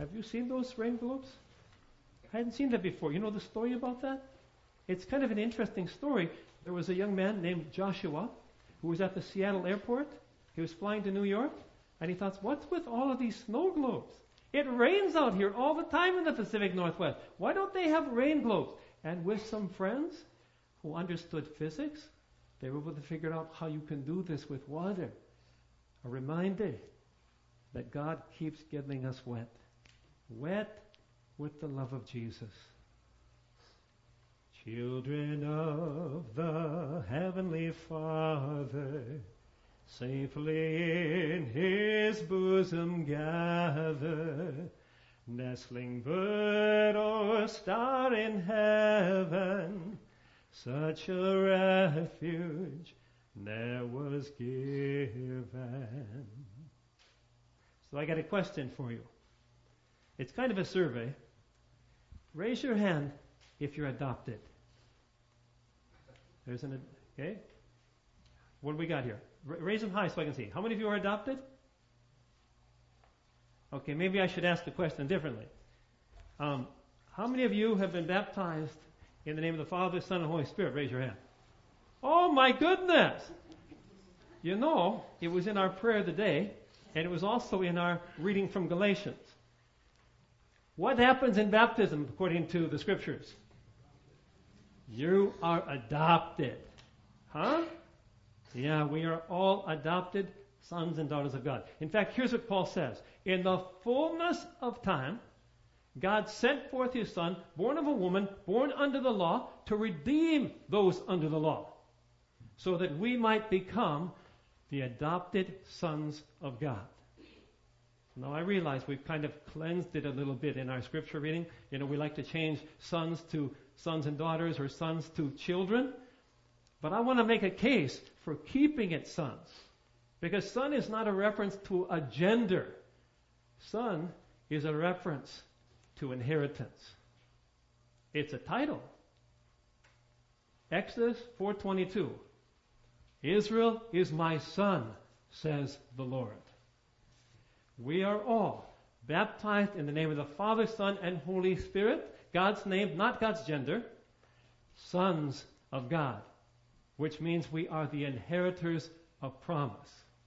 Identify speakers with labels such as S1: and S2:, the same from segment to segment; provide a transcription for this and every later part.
S1: Have you seen those rain globes? I hadn't seen that before. You know the story about that? It's kind of an interesting story. There was a young man named Joshua who was at the Seattle airport. He was flying to New York, and he thought, what's with all of these snow globes? It rains out here all the time in the Pacific Northwest. Why don't they have rain globes? And with some friends who understood physics, they were able to figure out how you can do this with water. A reminder that God keeps getting us wet. Wet with the love of Jesus. Children of the Heavenly Father, safely in His bosom gather, nestling bird or star in heaven, such a refuge ne'er was given. So I got a question for you. It's kind of a survey. Raise your hand if you're adopted. Okay? What do we got here? Raise them high so I can see. How many of you are adopted? Okay, maybe I should ask the question differently. How many of you have been baptized in the name of the Father, Son, and Holy Spirit? Raise your hand. Oh my goodness! You know, it was in our prayer of the day, and it was also in our reading from Galatians. What happens in baptism according to the Scriptures? You are adopted. Huh? Yeah, we are all adopted sons and daughters of God. In fact, here's what Paul says. In the fullness of time, God sent forth His Son, born of a woman, born under the law, to redeem those under the law, so that we might become the adopted sons of God. Now I realize we've kind of cleansed it a little bit in our scripture reading. You know, we like to change sons to sons and daughters or sons to children. But I want to make a case for keeping it sons. Because son is not a reference to a gender. Son is a reference to inheritance. It's a title. Exodus 4:22. Israel is my son, says the Lord. We are all baptized in the name of the Father, Son, and Holy Spirit. God's name, not God's gender. Sons of God. Which means we are the inheritors of promise.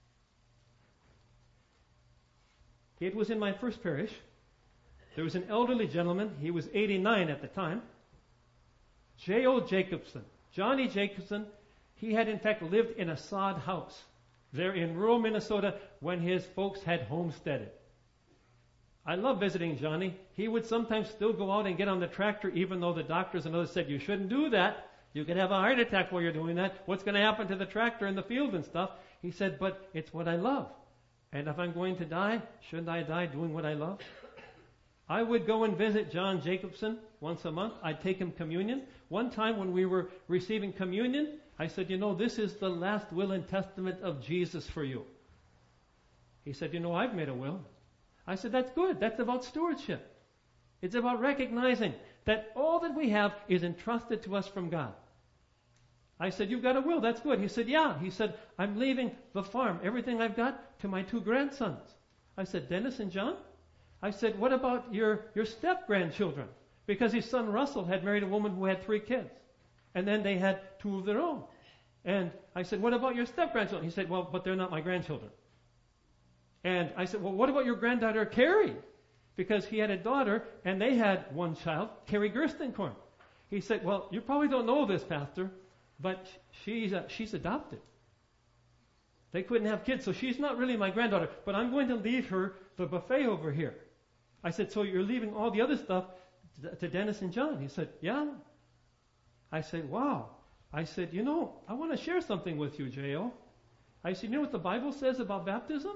S1: It was in my first parish. There was an elderly gentleman. He was 89 at the time. J.O. Jacobson. Johnny Jacobson. He had in fact lived in a sod house there in rural Minnesota when his folks had homesteaded. I love visiting Johnny. He would sometimes still go out and get on the tractor even though the doctors and others said, you shouldn't do that. You could have a heart attack while you're doing that. What's going to happen to the tractor in the field and stuff? He said, but it's what I love. And if I'm going to die, shouldn't I die doing what I love? I would go and visit John Jacobson once a month. I'd take him communion. One time when we were receiving communion, I said, you know, this is the last will and testament of Jesus for you. He said, you know, I've made a will. I said, that's good. That's about stewardship. It's about recognizing that all that we have is entrusted to us from God. I said, you've got a will. That's good. He said, yeah. He said, I'm leaving the farm, everything I've got, to my 2 grandsons. I said, Dennis and John? I said, what about your step-grandchildren? Because his son Russell had married a woman who had 3 kids. And then they had 2 of their own. And I said, what about your step-grandchildren? He said, well, but they're not my grandchildren. And I said, well, what about your granddaughter Carrie? Because he had a daughter, and they had 1 child, Carrie Gerstenkorn. He said, well, you probably don't know this, Pastor, but she's adopted. They couldn't have kids, so she's not really my granddaughter, but I'm going to leave her the buffet over here. I said, so you're leaving all the other stuff to Dennis and John? He said, yeah. I said, wow. I said, you know, I want to share something with you, J.O. I said, you know what the Bible says about baptism?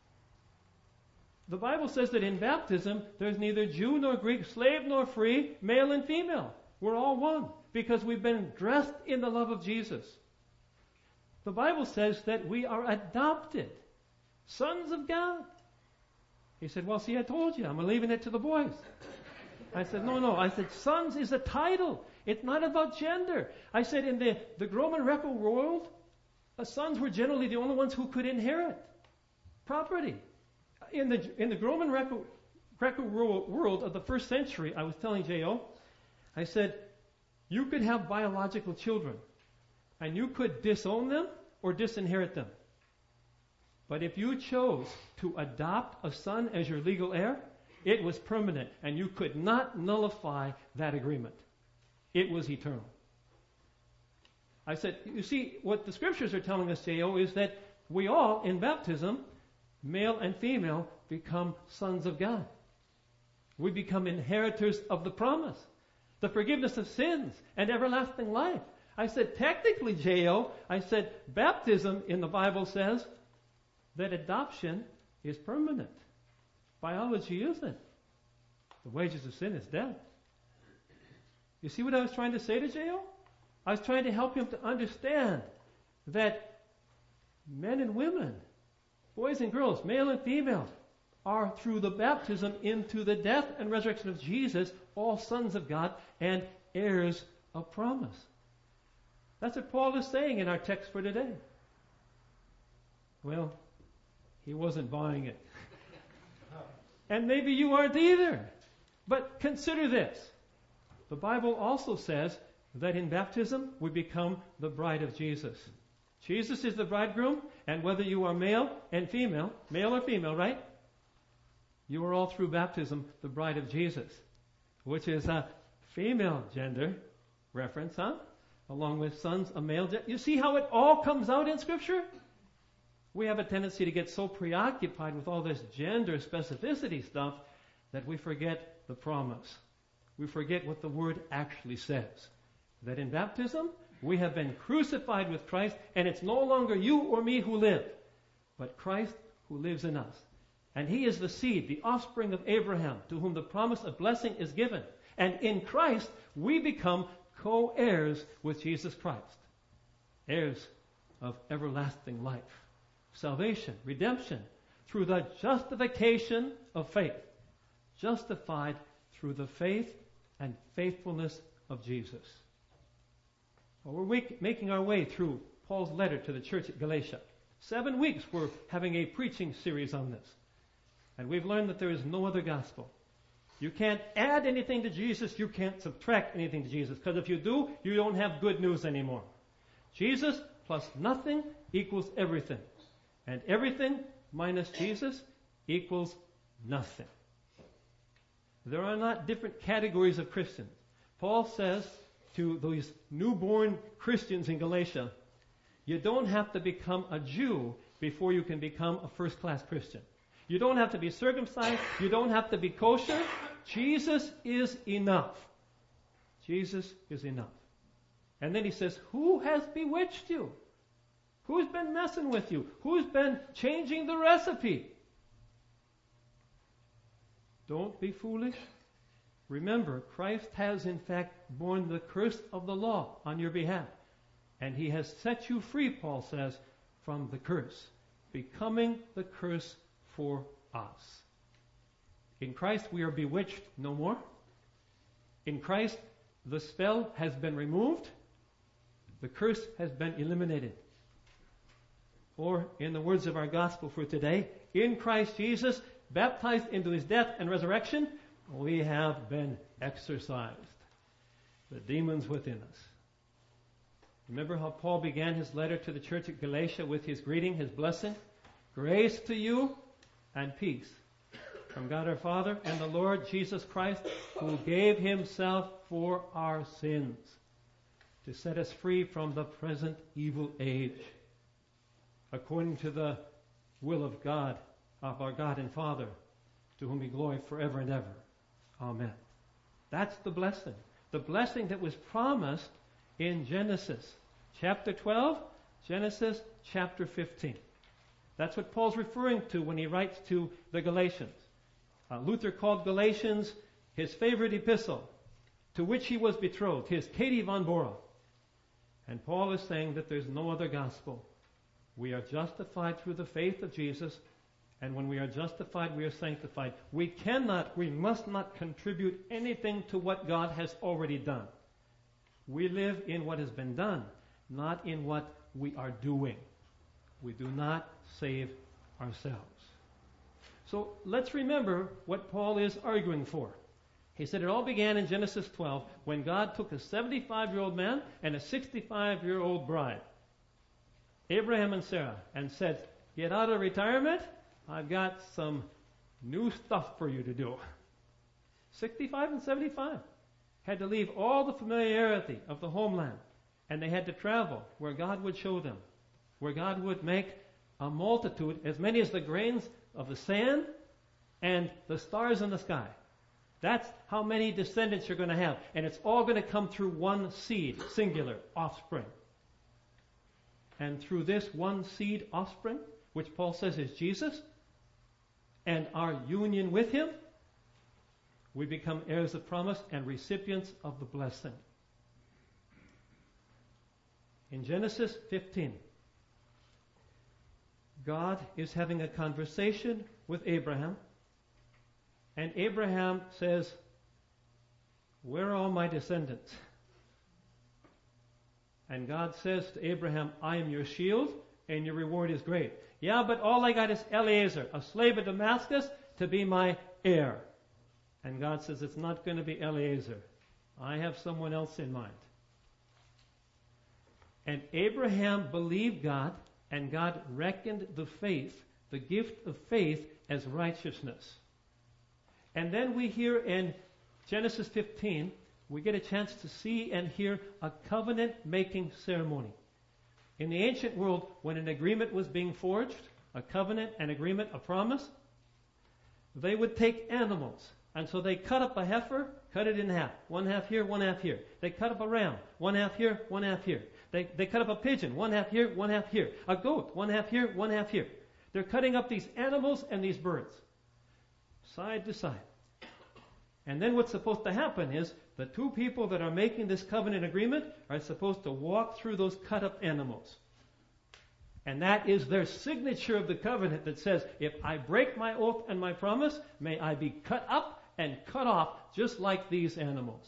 S1: The Bible says that in baptism, there's neither Jew nor Greek, slave nor free, male and female. We're all one because we've been dressed in the love of Jesus. The Bible says that we are adopted, sons of God. He said, well, see, I told you, I'm leaving it to the boys. I said, no. I said, sons is a title. It's not about gender. I said, in the Roman Greco world, sons were generally the only ones who could inherit property. In the Roman Greco practical world of the first century, I was telling J.O., I said, you could have biological children, and you could disown them or disinherit them. But if you chose to adopt a son as your legal heir, it was permanent, and you could not nullify that agreement. It was eternal. I said, you see, what the scriptures are telling us, J.O., is that we all, in baptism, male and female, become sons of God. We become inheritors of the promise, the forgiveness of sins, and everlasting life. I said, technically, J.O., I said, baptism in the Bible says that adoption is permanent. Biology isn't. The wages of sin is death. You see what I was trying to say to J.O.? I was trying to help him to understand that men and women, boys and girls, male and female, are through the baptism into the death and resurrection of Jesus, all sons of God and heirs of promise. That's what Paul is saying in our text for today. Well, he wasn't buying it. And maybe you aren't either. But consider this. The Bible also says that in baptism we become the bride of Jesus. Jesus is the bridegroom, and whether you are male and female, male or female, right? You are all through baptism the bride of Jesus, which is a female gender reference, huh? Along with sons, a male gender. You see how it all comes out in Scripture? We have a tendency to get so preoccupied with all this gender specificity stuff that we forget the promise. We forget what the Word actually says. That in baptism, we have been crucified with Christ, and it's no longer you or me who live, but Christ who lives in us. And He is the seed, the offspring of Abraham, to whom the promise of blessing is given. And in Christ, we become co-heirs with Jesus Christ. Heirs of everlasting life. Salvation, redemption, through the justification of faith. Justified through the faith and faithfulness of Jesus. Well, we're making our way through Paul's letter to the church at Galatia. 7 weeks we're having a preaching series on this. And we've learned that there is no other gospel. You can't add anything to Jesus, you can't subtract anything to Jesus. Because if you do, you don't have good news anymore. Jesus plus nothing equals everything. And everything minus Jesus equals nothing. There are not different categories of Christians. Paul says to these newborn Christians in Galatia, you don't have to become a Jew before you can become a first-class Christian. You don't have to be circumcised. You don't have to be kosher. Jesus is enough. Jesus is enough. And then he says, who has bewitched you? Who's been messing with you? Who's been changing the recipe? Don't be foolish. Remember, Christ has in fact borne the curse of the law on your behalf. And He has set you free, Paul says, from the curse, becoming the curse for us. In Christ we are bewitched no more. In Christ the spell has been removed. The curse has been eliminated. Or, in the words of our gospel for today, in Christ Jesus, baptized into His death and resurrection, we have been exorcised. The demons within us. Remember how Paul began his letter to the church at Galatia with his greeting, his blessing? Grace to you and peace from God our Father and the Lord Jesus Christ, who gave Himself for our sins to set us free from the present evil age, according to the will of God, of our God and Father, to whom be glory forever and ever. Amen. That's the blessing. The blessing that was promised in Genesis chapter 12, Genesis chapter 15. That's what Paul's referring to when he writes to the Galatians. Luther called Galatians his favorite epistle, to which he was betrothed, his Katie von Bora. And Paul is saying that there's no other gospel. We are justified through the faith of Jesus, and when we are justified, we are sanctified. We must not contribute anything to what God has already done. We live in what has been done, not in what we are doing. We do not save ourselves. So let's remember what Paul is arguing for. He said it all began in Genesis 12 when God took a 75-year-old man and a 65-year-old bride, Abraham and Sarah, and said, get out of retirement. I've got some new stuff for you to do. 65 and 75 had to leave all the familiarity of the homeland, and they had to travel where God would show them, where God would make a multitude, as many as the grains of the sand and the stars in the sky. That's how many descendants you're going to have. And it's all going to come through one seed, singular, offspring. And through this one seed offspring, which Paul says is Jesus, and our union with Him, we become heirs of promise and recipients of the blessing. In Genesis 15, God is having a conversation with Abraham, and Abraham says, where are all my descendants? And God says to Abraham, I am your shield, and your reward is great. Yeah, but all I got is Eliezer, a slave of Damascus, to be my heir. And God says, it's not going to be Eliezer. I have someone else in mind. And Abraham believed God, and God reckoned the faith, the gift of faith, as righteousness. And then we hear in Genesis 15, we get a chance to see and hear a covenant-making ceremony. In the ancient world, when an agreement was being forged, a covenant, an agreement, a promise, they would take animals. And so they cut up a heifer, cut it in half. One half here, one half here. They cut up a ram, one half here, one half here. They cut up a pigeon, one half here, one half here. A goat, one half here, one half here. They're cutting up these animals and these birds, side to side. And then what's supposed to happen is the two people that are making this covenant agreement are supposed to walk through those cut up animals. And that is their signature of the covenant that says, if I break my oath and my promise, may I be cut up and cut off just like these animals.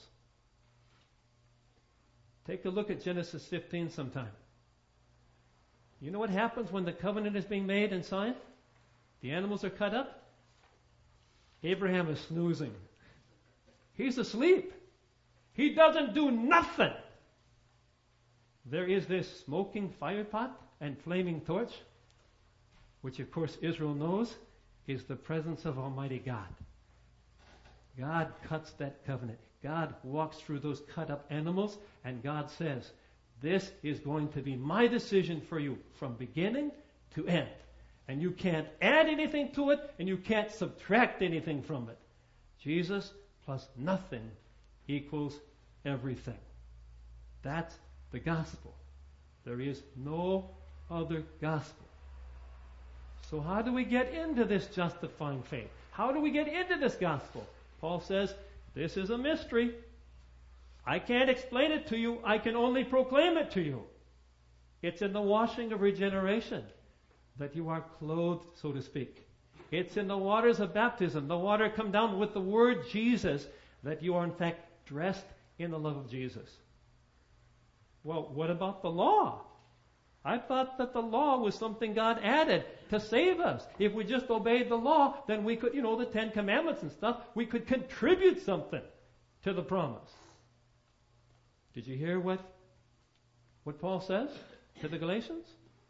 S1: Take a look at Genesis 15 sometime. You know what happens when the covenant is being made and signed? The animals are cut up. Abraham is snoozing. He's asleep. He doesn't do nothing. There is this smoking fire pot and flaming torch, which of course Israel knows is the presence of Almighty God. God cuts that covenant. God walks through those cut up animals, and God says, this is going to be my decision for you from beginning to end. And you can't add anything to it, and you can't subtract anything from it. Jesus plus nothing equals everything. That's the gospel. There is no other gospel. So how do we get into this justifying faith? How do we get into this gospel? Paul says, this is a mystery. I can't explain it to you. I can only proclaim it to you. It's in the washing of regeneration that you are clothed, so to speak. It's in the waters of baptism, the water come down with the word Jesus, that you are in fact dressed in the love of Jesus. Well, what about the law? I thought that the law was something God added to save us. If we just obeyed the law, then we could, the 10 Commandments and stuff, we could contribute something to the promise. Did you hear what Paul says to the Galatians?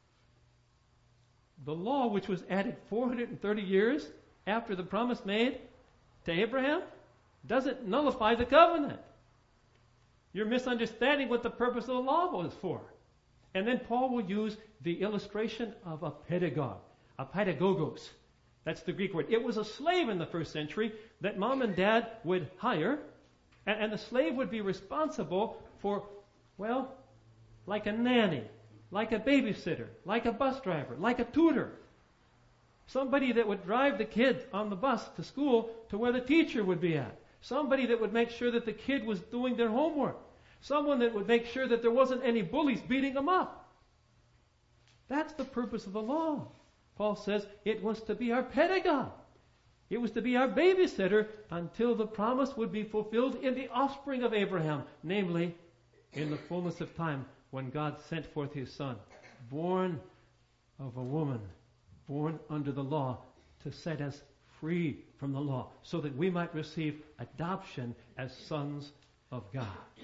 S1: The law, which was added 430 years after the promise made to Abraham, doesn't nullify the covenant. You're misunderstanding what the purpose of the law was for. And then Paul will use the illustration of a pedagog, a pedagogos. That's the Greek word. It was a slave in the first century that mom and dad would hire, and the slave would be responsible for, like a nanny, like a babysitter, like a bus driver, like a tutor. Somebody that would drive the kid on the bus to school to where the teacher would be at. Somebody that would make sure that the kid was doing their homework. Someone that would make sure that there wasn't any bullies beating them up. That's the purpose of the law. Paul says it was to be our pedagogue. It was to be our babysitter until the promise would be fulfilled in the offspring of Abraham, namely in the fullness of time when God sent forth His Son, born of a woman, born under the law, to set us free from the law, so that we might receive adoption as sons of God.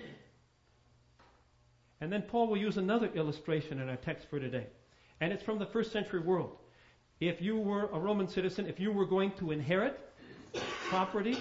S1: And then Paul will use another illustration in our text for today. And it's from the first century world. If you were a Roman citizen, if you were going to inherit property,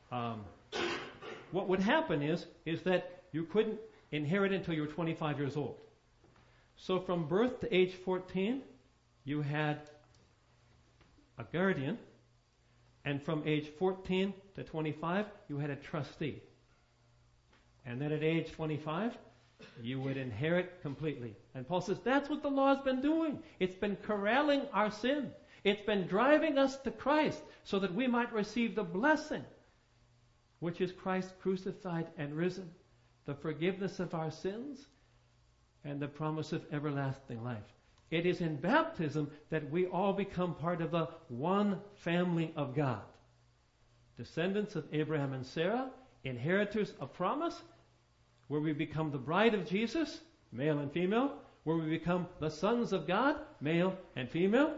S1: what would happen is that you couldn't inherit until you were 25 years old. So from birth to age 14, you had a guardian, and from age 14 to 25, you had a trustee. And then at age 25, you would inherit completely. And Paul says that's what the law's been doing. It's been corralling our sin. It's been driving us to Christ so that we might receive the blessing, which is Christ crucified and risen, the forgiveness of our sins, and the promise of everlasting life. It is in baptism that we all become part of the one family of God. Descendants of Abraham and Sarah, inheritors of promise, where we become the bride of Jesus, male and female, where we become the sons of God, male and female.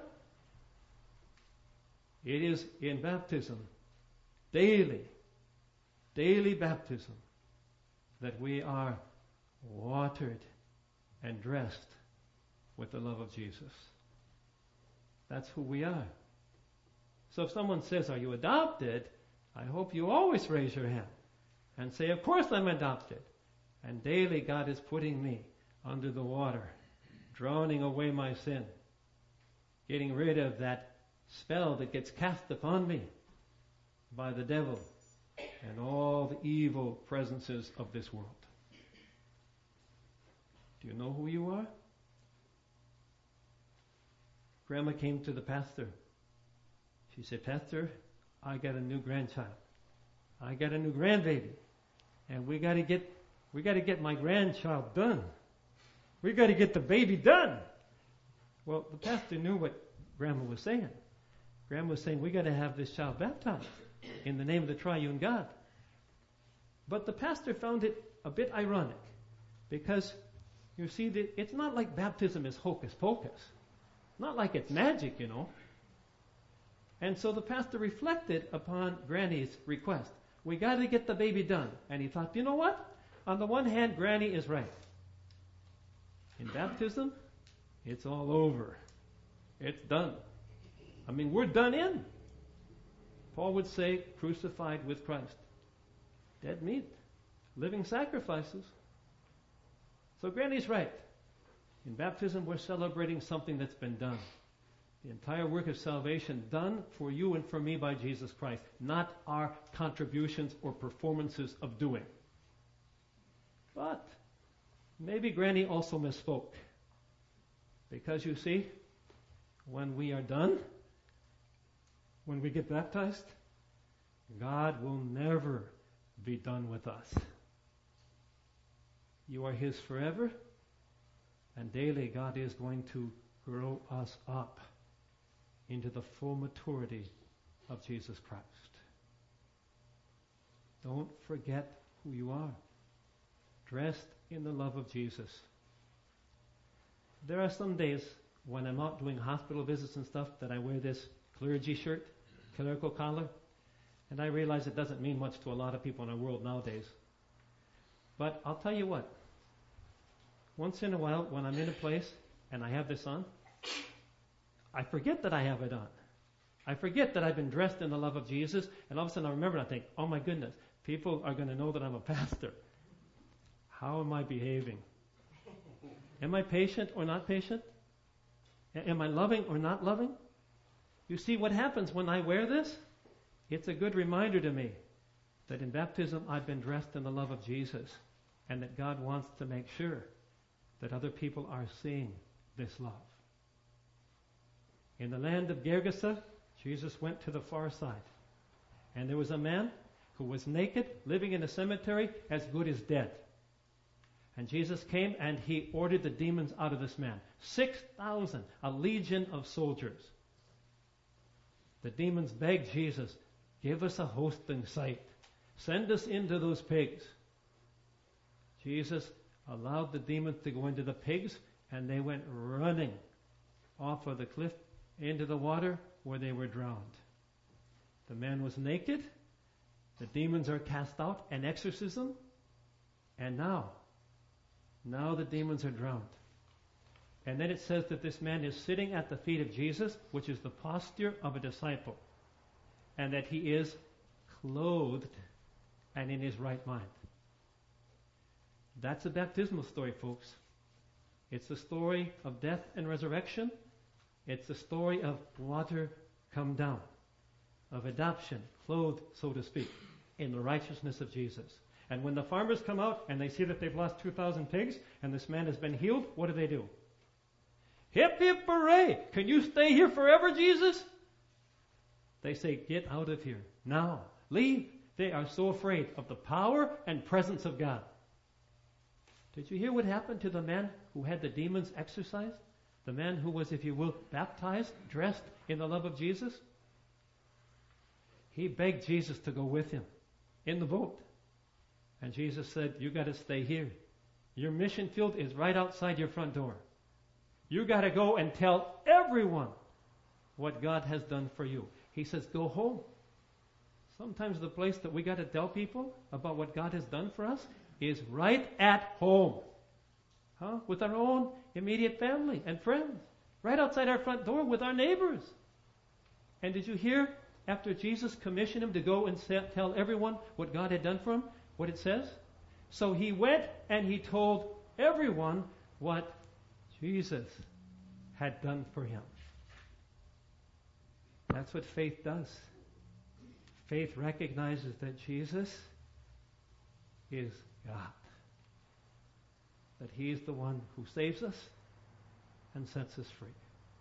S1: It is in baptism, daily baptism, that we are watered and dressed with the love of Jesus. That's who we are. So if someone says, "Are you adopted?" I hope you always raise your hand and say, "Of course I'm adopted." And daily God is putting me under the water, drowning away my sin, getting rid of that spell that gets cast upon me by the devil and all the evil presences of this world. Do you know who you are? Grandma came to the pastor. She said, "Pastor, I got a new grandchild. I got a new grandbaby. And we got to get my grandchild done. We got to get the baby done." Well, the pastor knew what Grandma was saying. Grandma was saying, we got to have this child baptized in the name of the triune God. But the pastor found it a bit ironic, because you see, it's not like baptism is hocus pocus. Not like it's magic, you know. And so the pastor reflected upon Granny's request. We got to get the baby done. And he thought, you know what? On the one hand, Granny is right. In baptism, it's all over. It's done. I mean, we're done in. Paul would say, crucified with Christ. Dead meat. Living sacrifices. So Granny's right. In baptism, we're celebrating something that's been done. The entire work of salvation done for you and for me by Jesus Christ, not our contributions or performances of doing. But maybe Granny also misspoke. Because you see, when we are done, when we get baptized, God will never be done with us. You are His forever, and daily God is going to grow us up into the full maturity of Jesus Christ. Don't forget who you are, dressed in the love of Jesus. There are some days when I'm out doing hospital visits and stuff that I wear this clergy shirt, clerical collar, and I realize it doesn't mean much to a lot of people in our world nowadays. But I'll tell you what, once in a while when I'm in a place and I have this on, I forget that I have it on. I forget that I've been dressed in the love of Jesus, and all of a sudden I remember and I think, oh my goodness, people are going to know that I'm a pastor. How am I behaving? Am I patient or not patient? Am I loving or not loving? You see what happens when I wear this? It's a good reminder to me that in baptism I've been dressed in the love of Jesus, and that God wants to make sure that other people are seeing this love. In the land of Gergesa, Jesus went to the far side, and there was a man who was naked, living in a cemetery, as good as dead. And Jesus came and He ordered the demons out of this man. 6,000, a legion of soldiers. The demons begged Jesus, give us a hosting site. Send us into those pigs. Jesus allowed the demons to go into the pigs, and they went running off of the cliff into the water where they were drowned. The man was naked. The demons are cast out, an exorcism. And now the demons are drowned. And then it says that this man is sitting at the feet of Jesus, which is the posture of a disciple. And that he is clothed and in his right mind. That's a baptismal story, folks. It's the story of death and resurrection. It's the story of water come down, of adoption, clothed, so to speak, in the righteousness of Jesus. And when the farmers come out and they see that they've lost 2,000 pigs and this man has been healed, what do? Hip, hip, hooray! Can you stay here forever, Jesus? They say, get out of here. Now. Leave. They are so afraid of the power and presence of God. Did you hear what happened to the man who had the demons exorcised? The man who was, if you will, baptized, dressed in the love of Jesus? He begged Jesus to go with him in the boat. And Jesus said, you got to stay here. Your mission field is right outside your front door. You got to go and tell everyone what God has done for you. He says, go home. Sometimes the place that we got to tell people about what God has done for us is right at home. With our own immediate family and friends. Right outside our front door with our neighbors. And did you hear, after Jesus commissioned him to go and tell everyone what God had done for him, what it says? So he went and he told everyone what Jesus had done for him. That's what faith does. Faith recognizes that Jesus is God. That he is the one who saves us and sets us free.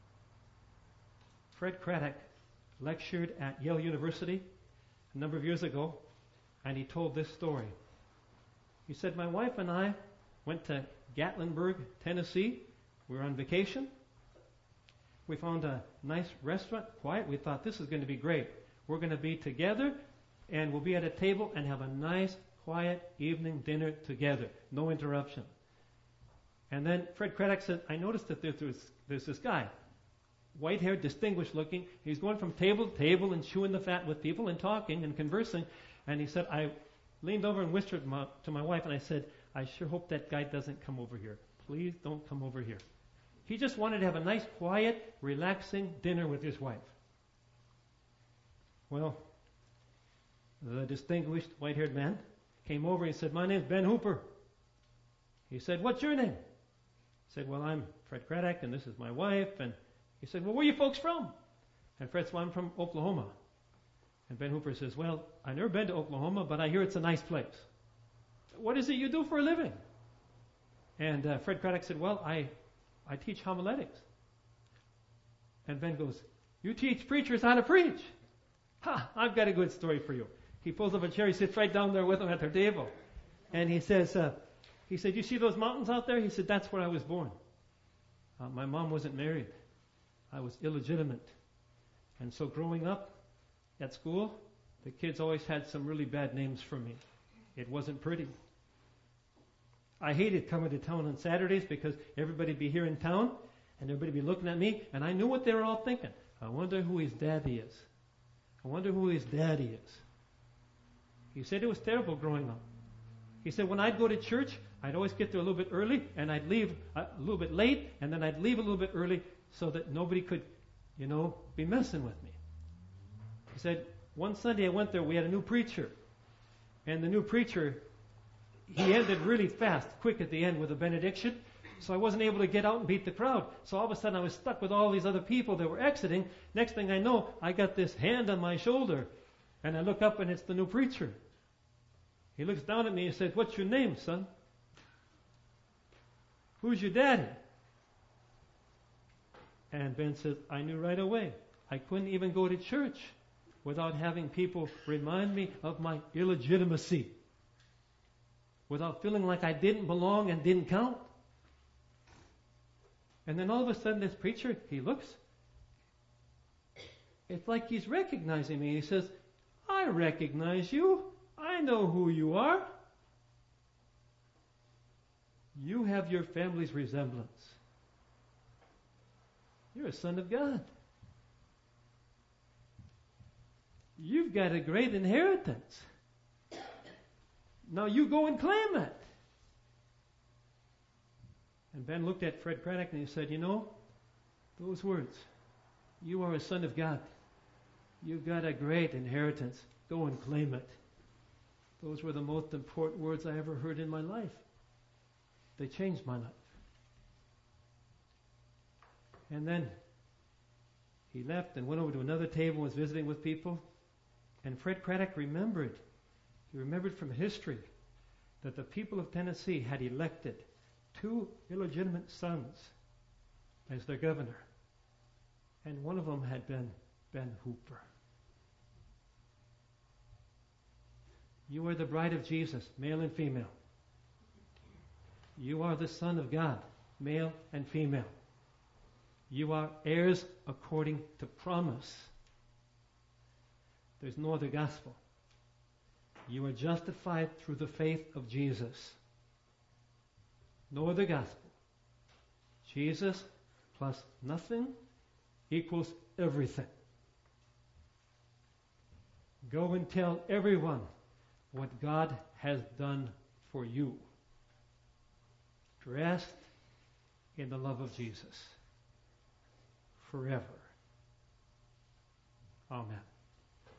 S1: Fred Craddock lectured at Yale University a number of years ago, and he told this story. He said, my wife and I went to Gatlinburg, Tennessee. We were on vacation. We found a nice restaurant, quiet. We thought, this is going to be great. We're going to be together, and we'll be at a table and have a nice, quiet evening dinner together. No interruption. And then Fred Craddock said, I noticed that there's this guy, white-haired, distinguished looking. He's going from table to table and chewing the fat with people and talking and conversing. And he said, I leaned over and whispered to my wife, and I said, I sure hope that guy doesn't come over here. Please don't come over here. He just wanted to have a nice, quiet, relaxing dinner with his wife. Well, the distinguished white-haired man came over and he said, my name's Ben Hooper. He said, what's your name? He said, well, I'm Fred Craddock, and this is my wife. And he said, well, where are you folks from? And Fred said, well, I'm from Oklahoma. And Ben Hooper says, well, I've never been to Oklahoma, but I hear it's a nice place. What is it you do for a living? And Fred Craddock said, well, I teach homiletics. And Ben goes, you teach preachers how to preach? I've got a good story for you. He pulls up a chair, he sits right down there with them at their table. And he says, you see those mountains out there? He said, that's where I was born. My mom wasn't married. I was illegitimate. And so growing up at school, the kids always had some really bad names for me. It wasn't pretty. I hated coming to town on Saturdays because everybody would be here in town and everybody would be looking at me, and I knew what they were all thinking. I wonder who his daddy is. I wonder who his daddy is. He said it was terrible growing up. He said when I'd go to church, I'd always get there a little bit early, and I'd leave a little bit late, and then I'd leave a little bit early so that nobody could, be messing with me. He said, one Sunday I went there, we had a new preacher. And the new preacher, he ended really fast, quick at the end with a benediction. So I wasn't able to get out and beat the crowd. So all of a sudden I was stuck with all these other people that were exiting. Next thing I know, I got this hand on my shoulder. And I look up and it's the new preacher. He looks down at me and says, what's your name, son? Who's your daddy? And Ben says, I knew right away. I couldn't even go to church without having people remind me of my illegitimacy. Without feeling like I didn't belong and didn't count. And then all of a sudden this preacher, he looks. It's like he's recognizing me. He says, I recognize you. I know who you are. You have your family's resemblance. You're a son of God. You've got a great inheritance. Now you go and claim it. And Ben looked at Fred Craddock and he said, you know, those words, you are a son of God. You've got a great inheritance. Go and claim it. Those were the most important words I ever heard in my life. They changed my life. And then he left and went over to another table and was visiting with people. And Fred Craddock remembered. He remembered from history that the people of Tennessee had elected 2 illegitimate sons as their governor. And one of them had been Ben Hooper. You are the bride of Jesus, male and female. You are the Son of God, male and female. You are heirs according to promise. There's no other gospel. You are justified through the faith of Jesus. No other gospel. Jesus plus nothing equals everything. Go and tell everyone what God has done for you. Dressed in the love of Jesus forever. Amen.